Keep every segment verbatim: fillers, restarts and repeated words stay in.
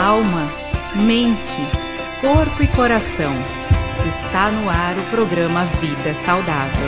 alma, mente, corpo e coração. Está no ar o programa Vida Saudável.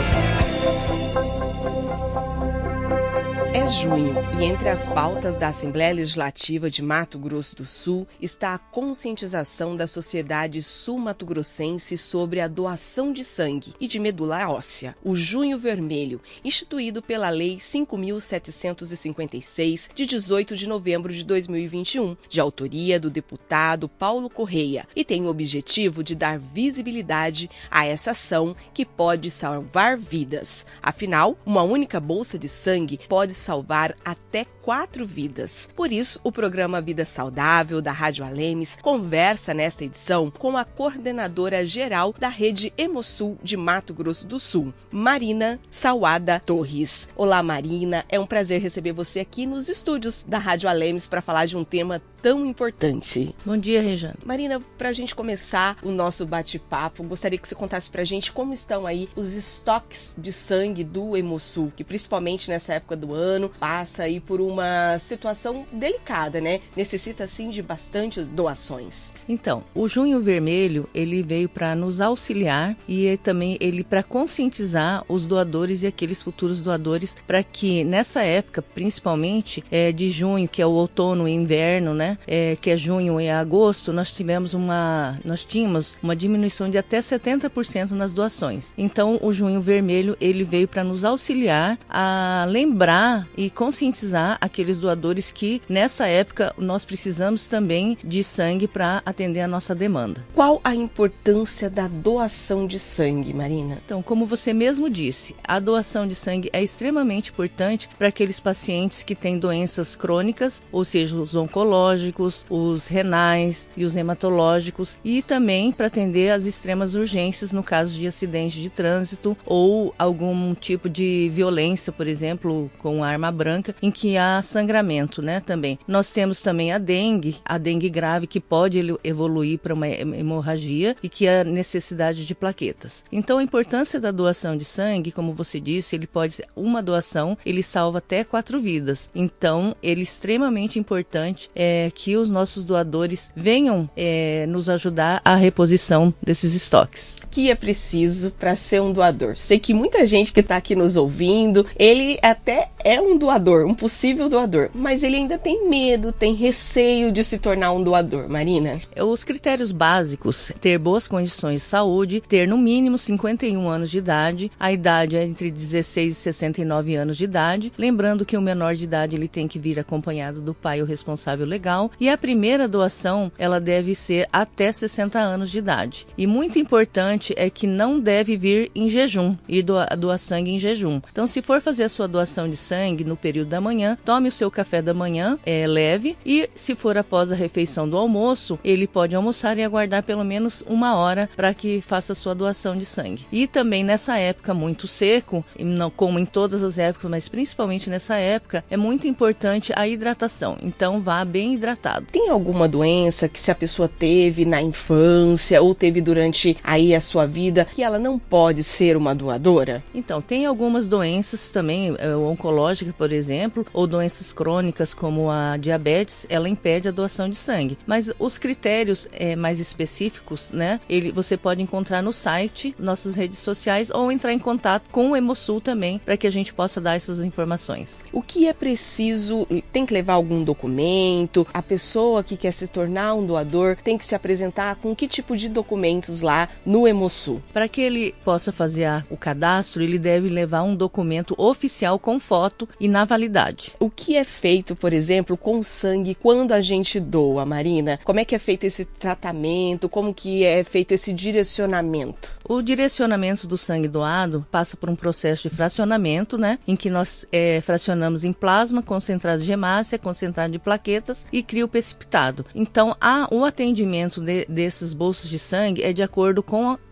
É junho e entre as pautas da Assembleia Legislativa de Mato Grosso do Sul está a conscientização da sociedade sul-mato-grossense sobre a doação de sangue e de medula óssea, o Junho Vermelho, instituído pela Lei cinco mil setecentos e cinquenta e seis, de dezoito de novembro de dois mil e vinte e um, de autoria do deputado Paulo Correia, e tem o objetivo de dar visibilidade a essa ação que pode salvar vidas. Afinal, uma única bolsa de sangue pode salvar até quatro vidas. Por isso, o programa Vida Saudável da Rádio Alemes conversa nesta edição com a coordenadora geral da rede Hemosul de Mato Grosso do Sul, Marina Salwada Torres. Olá, Marina, é um prazer receber você aqui nos estúdios da Rádio Alemes para falar de um tema tão importante. Bom dia, Rejane. Marina, para a gente começar o nosso bate-papo, gostaria que você contasse para a gente como estão aí os estoques de sangue do Hemosul, que principalmente nessa época do ano passa aí por uma situação delicada, né? Necessita, assim, de bastante doações. Então, o Junho Vermelho, ele veio para nos auxiliar e também ele para conscientizar os doadores e aqueles futuros doadores para que nessa época, principalmente é, de junho, que é o outono e inverno, né? É, que é junho e agosto, nós tivemos uma, nós tínhamos uma diminuição de até setenta por cento nas doações. Então, o Junho Vermelho, ele veio para nos auxiliar a lembrar e conscientizar aqueles doadores que, nessa época, nós precisamos também de sangue para atender a nossa demanda. Qual a importância da doação de sangue, Marina? Então, como você mesmo disse, a doação de sangue é extremamente importante para aqueles pacientes que têm doenças crônicas, ou seja, os oncológicos, os renais e os hematológicos, e também para atender as extremas urgências no caso de acidente de trânsito ou algum tipo de violência, por exemplo, com arma branca, em que há sangramento, né, também. Nós temos também a dengue, a dengue grave, que pode evoluir para uma hemorragia e que há necessidade de plaquetas. Então, a importância da doação de sangue, como você disse, ele pode ser uma doação, ele salva até quatro vidas. Então, ele é extremamente importante é, que os nossos doadores venham é, nos ajudar à reposição desses estoques. O que é preciso para ser um doador? Sei que muita gente que está aqui nos ouvindo, ele até é um doador, um possível doador, mas ele ainda tem medo, tem receio de se tornar um doador. Marina? Os critérios básicos: ter boas condições de saúde, ter no mínimo cinquenta e um anos de idade, a idade é entre dezesseis e sessenta e nove anos de idade, lembrando que o menor de idade ele tem que vir acompanhado do pai ou responsável legal, e a primeira doação ela deve ser até sessenta anos de idade. E muito importante é que não deve vir em jejum, ir doar, doar sangue em jejum. Então, se for fazer a sua doação de sangue no período da manhã, tome o seu café da manhã, é leve, e se for após a refeição do almoço, ele pode almoçar e aguardar pelo menos uma hora para que faça a sua doação de sangue. E também nessa época muito seco, não como em todas as épocas, mas principalmente nessa época, é muito importante a hidratação. Então, vá bem hidratado. Tem alguma doença que se a pessoa teve na infância ou teve durante aí a sua vida, que ela não pode ser uma doadora? Então, tem algumas doenças também, é, oncológica, por exemplo, ou doenças crônicas como a diabetes, ela impede a doação de sangue. Mas os critérios é, mais específicos, né, ele, você pode encontrar no site, nossas redes sociais, ou entrar em contato com o Hemosul também, para que a gente possa dar essas informações. O que é preciso? Tem que levar algum documento? A pessoa que quer se tornar um doador tem que se apresentar com que tipo de documentos lá no Hemosul? Para que ele possa fazer a, o cadastro, ele deve levar um documento oficial com foto e na validade. O que é feito, por exemplo, com o sangue quando a gente doa, Marina? Como é que é feito esse tratamento? Como que é feito esse direcionamento? O direcionamento do sangue doado passa por um processo de fracionamento, né, em que nós é, fracionamos em plasma, concentrado de hemácia, concentrado de plaquetas e crioprecipitado. Então, a, o atendimento de, desses bolsas de sangue é de acordo com a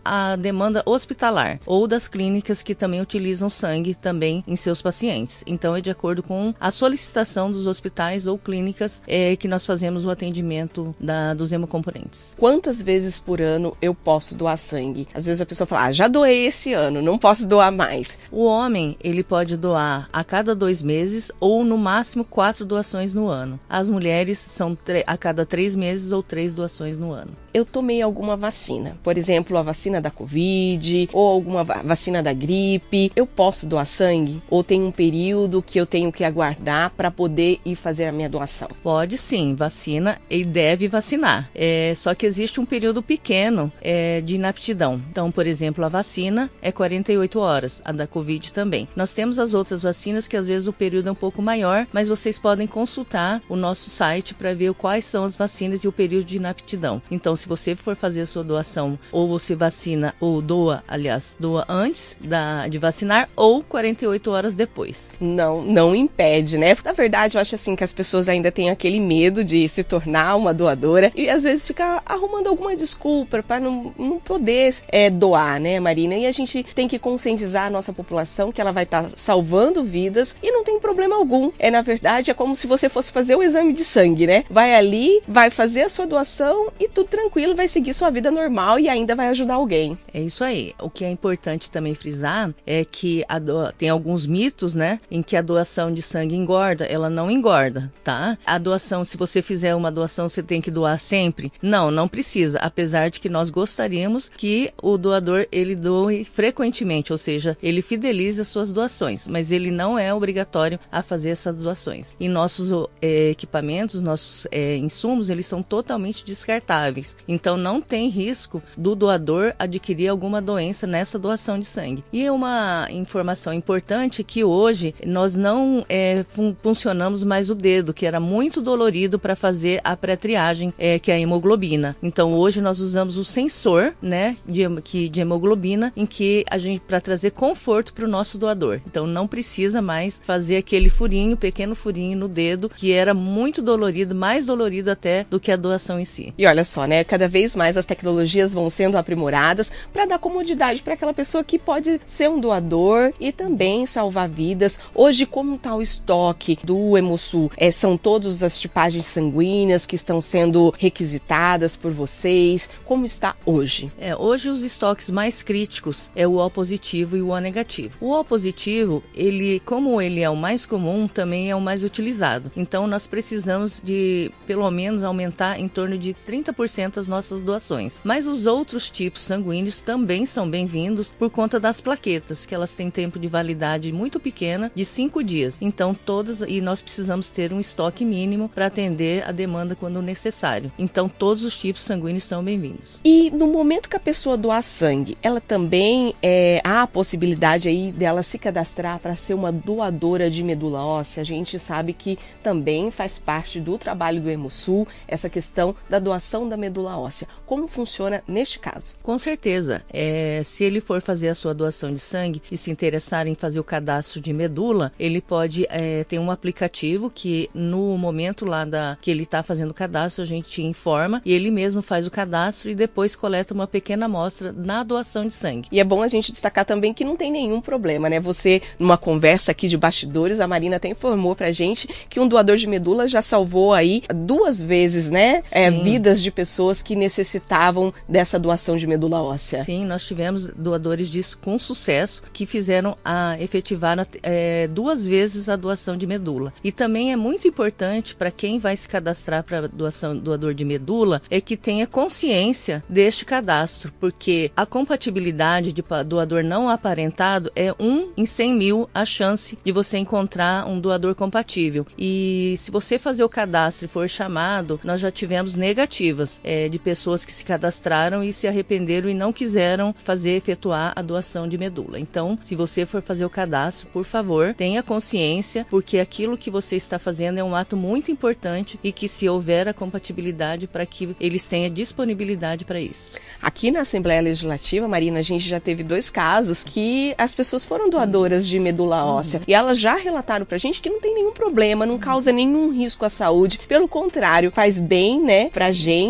a demanda hospitalar ou das clínicas que também utilizam sangue também em seus pacientes. Então é de acordo com a solicitação dos hospitais ou clínicas é, que nós fazemos o atendimento da, dos hemocomponentes. Quantas vezes por ano eu posso doar sangue? Às vezes a pessoa fala, ah, já doei esse ano, não posso doar mais. O homem, ele pode doar a cada dois meses ou no máximo quatro doações no ano. As mulheres são a cada três meses ou três doações no ano. Eu tomei alguma vacina, por exemplo, a vacina da Covid ou alguma vacina da gripe, eu posso doar sangue? Ou tem um período que eu tenho que aguardar para poder ir fazer a minha doação? Pode sim, vacina e deve vacinar. É, só que existe um período pequeno é, de inaptidão. Então, por exemplo, a vacina é quarenta e oito horas, a da Covid também. Nós temos as outras vacinas que às vezes o período é um pouco maior, mas vocês podem consultar o nosso site para ver quais são as vacinas e o período de inaptidão. Então, se você for fazer a sua doação, ou você vacina, ou doa, aliás, doa antes da, de vacinar, ou quarenta e oito horas depois. Não, não impede, né? Na verdade, eu acho assim que as pessoas ainda têm aquele medo de se tornar uma doadora e às vezes fica arrumando alguma desculpa para não, não poder é, doar, né, Marina? E a gente tem que conscientizar a nossa população que ela vai estar tá salvando vidas e não tem problema algum. É, na verdade, é como se você fosse fazer o exame de sangue, né? Vai ali, vai fazer a sua doação e tudo tranquilo, vai seguir sua vida normal e ainda vai ajudar alguém. É isso aí. O que é importante também frisar é que a do... tem alguns mitos, né, em que a doação de sangue engorda. Ela não engorda, tá? A doação, se você fizer uma doação, você tem que doar sempre? Não, não precisa. Apesar de que nós gostaríamos que o doador, ele doe frequentemente, ou seja, ele fidelize as suas doações, mas ele não é obrigatório a fazer essas doações. E nossos é, equipamentos, nossos é, insumos, eles são totalmente descartáveis. Então, não tem risco do doador adquirir alguma doença nessa doação de sangue. E uma informação importante é que hoje nós não é, fun- funcionamos mais o dedo, que era muito dolorido para fazer a pré-triagem, é, que é a hemoglobina. Então, hoje nós usamos o sensor, né, de, que, de hemoglobina, em que a gente, para trazer conforto para o nosso doador. Então, não precisa mais fazer aquele furinho, pequeno furinho no dedo, que era muito dolorido, mais dolorido até do que a doação em si. E olha só, né, cada vez mais as tecnologias vão sendo aprimoradas para dar comodidade para aquela pessoa que pode ser um doador e também salvar vidas. Hoje, como está o estoque do Hemosul? É, são todas as tipagens sanguíneas que estão sendo requisitadas por vocês? Como está hoje? É, hoje os estoques mais críticos é o O positivo e o O negativo. O O positivo, ele, como ele é o mais comum, também é o mais utilizado. Então, nós precisamos de, pelo menos, aumentar em torno de trinta por cento as nossas doações. Mas os outros tipos sanguíneos também são bem-vindos por conta das plaquetas, que elas têm tempo de validade muito pequena, de cinco dias. Então, todas, e nós precisamos ter um estoque mínimo para atender a demanda quando necessário. Então, todos os tipos sanguíneos são bem-vindos. E no momento que a pessoa doar sangue, ela também é, há a possibilidade aí dela se cadastrar para ser uma doadora de medula óssea? A gente sabe que também faz parte do trabalho do Hemosul essa questão da doação da medula óssea. Como funciona neste caso? Com certeza. É, se ele for fazer a sua doação de sangue e se interessar em fazer o cadastro de medula, ele pode é, ter um aplicativo que no momento lá da, que ele está fazendo o cadastro, a gente te informa e ele mesmo faz o cadastro e depois coleta uma pequena amostra na doação de sangue. E é bom a gente destacar também que não tem nenhum problema, né? Você, numa conversa aqui de bastidores, a Marina até informou pra gente que um doador de medula já salvou aí duas vezes, né? É, vidas de pessoas que necessitavam dessa doação de medula óssea. Sim, nós tivemos doadores disso com sucesso que fizeram a efetivar é, duas vezes a doação de medula. E também é muito importante para quem vai se cadastrar para doação doador de medula é que tenha consciência deste cadastro, porque a compatibilidade de doador não aparentado é um em cem mil a chance de você encontrar um doador compatível. E se você fazer o cadastro e for chamado, nós já tivemos negativas é, de pessoas que se cadastraram e se arrependeram e não quiseram fazer, efetuar a doação de medula. Então, se você for fazer o cadastro, por favor, tenha consciência, porque aquilo que você está fazendo é um ato muito importante e que se houver a compatibilidade para que eles tenham disponibilidade para isso. Aqui na Assembleia Legislativa, Marina, a gente já teve dois casos que as pessoas foram doadoras isso. de medula óssea. Uhum. E elas já relataram pra gente que não tem nenhum problema, não causa nenhum risco à saúde. Pelo contrário, faz bem, né, pra gente poder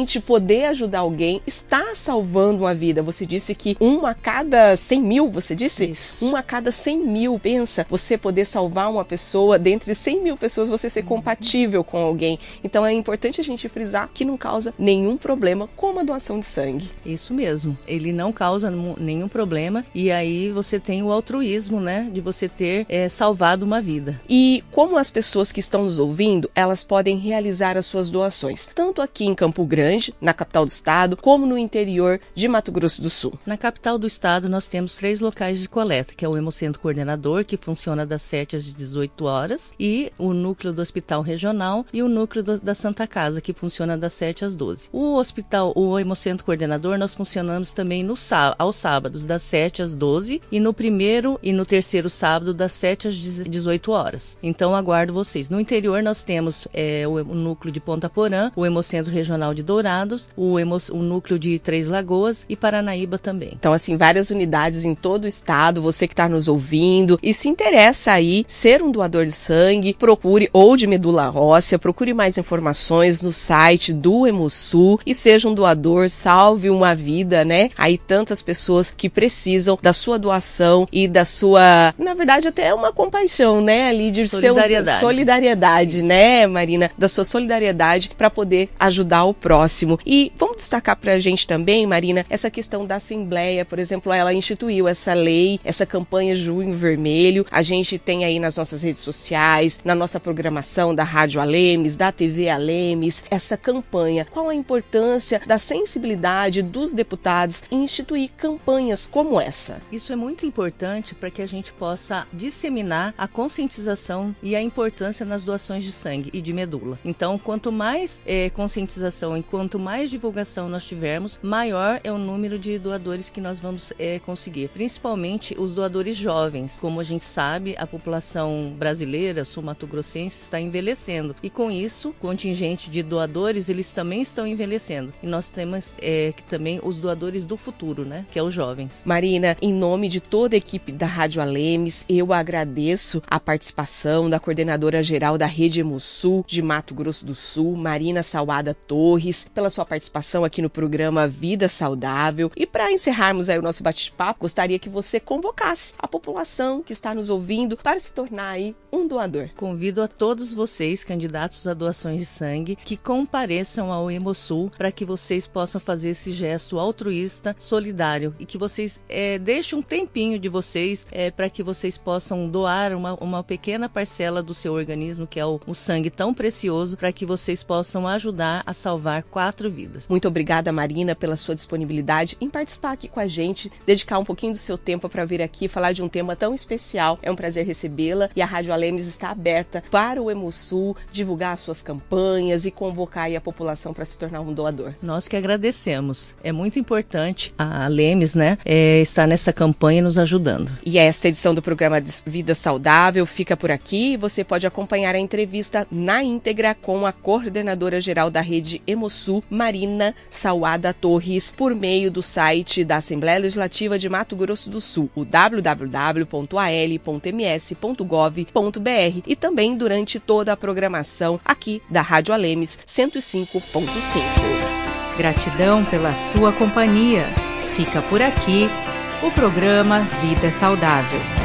poder ajudar alguém, está salvando uma vida. Você disse que uma a cada cem mil, você disse? Isso. Uma a cada cem mil. Pensa, você poder salvar uma pessoa, dentre cem mil pessoas, você ser compatível com alguém. Então é importante a gente frisar que não causa nenhum problema como a doação de sangue. Isso mesmo. Ele não causa nenhum problema e aí você tem o altruísmo, né? De você ter é, salvado uma vida. E como as pessoas que estão nos ouvindo, elas podem realizar as suas doações, tanto aqui em Campo Grande, na capital do estado, como no interior de Mato Grosso do Sul. Na capital do estado, nós temos três locais de coleta, que é o Hemocentro Coordenador, que funciona das sete às dezoito horas, e o núcleo do Hospital Regional e o núcleo do, da Santa Casa, que funciona das sete às doze. O hospital, o Hemocentro Coordenador, nós funcionamos também no, aos sábados, das sete às doze, e no primeiro e no terceiro sábado, das sete às dezoito horas. Então, aguardo vocês. No interior, nós temos é, o, o núcleo de Ponta Porã, o Hemocentro Regional de Dourados, o, hemo, o núcleo de Três Lagoas e Paranaíba também. Então, assim, várias unidades em todo o estado. Você que está nos ouvindo e se interessa aí ser um doador de sangue, procure, ou de medula óssea, procure mais informações no site do Hemosul e seja um doador, salve uma vida, né? Aí tantas pessoas que precisam da sua doação e da sua, na verdade, até uma compaixão, né? Ali de solidariedade. Ser um, solidariedade, né, Marina? Da sua solidariedade para poder ajudar o próximo. E vamos destacar pra gente também, Marina, essa questão da Assembleia, por exemplo, ela instituiu essa lei, essa campanha Junho Vermelho. A gente tem aí nas nossas redes sociais, na nossa programação da Rádio Alemes, da T V Alemes, essa campanha. Qual a importância da sensibilidade dos deputados em instituir campanhas como essa? Isso é muito importante para que a gente possa disseminar a conscientização e a importância nas doações de sangue e de medula. Então, quanto mais é, conscientização e quanto mais divulgação nós tivermos, maior é o número de doadores que nós vamos é, conseguir. Principalmente os doadores jovens. Como a gente sabe, a população brasileira, sul-mato-grossense, está envelhecendo. E com isso, o contingente de doadores, eles também estão envelhecendo. E nós temos é, que também os doadores do futuro, né? Que é os jovens. Marina, em nome de toda a equipe da Rádio Alemes, eu agradeço a participação da coordenadora geral da Rede Hemosul de Mato Grosso do Sul, Marina Salwada Torres, pela sua participação aqui no programa Vida Saudável. E para encerrarmos aí o nosso bate-papo, gostaria que você convocasse a população que está nos ouvindo para se tornar aí um doador. Convido a todos vocês, candidatos a doações de sangue, que compareçam ao Hemosul para que vocês possam fazer esse gesto altruísta, solidário, e que vocês é, deixem um tempinho de vocês é, para que vocês possam doar uma, uma pequena parcela do seu organismo, que é o, o sangue tão precioso, para que vocês possam ajudar a salvar quatro vidas. Muito obrigada, Marina, pela sua disponibilidade em participar aqui com a gente, dedicar um pouquinho do seu tempo para vir aqui falar de um tema tão especial. É um prazer recebê-la e a Rádio Alemes está aberta para o Hemosul divulgar as suas campanhas e convocar aí a população para se tornar um doador. Nós que agradecemos. É muito importante a Alemes, né, é, estar nessa campanha nos ajudando. E esta edição do programa Vida Saudável fica por aqui. Você pode acompanhar a entrevista na íntegra com a coordenadora geral da Rede Hemosul, Marina Salwada Torres, por meio do site da Assembleia Legislativa de Mato Grosso do Sul, o w w w ponto a l ponto m s ponto gov ponto b r, e também durante toda a programação aqui da Rádio Alemes cento e cinco ponto cinco. Gratidão pela sua companhia. Fica por aqui o programa Vida Saudável.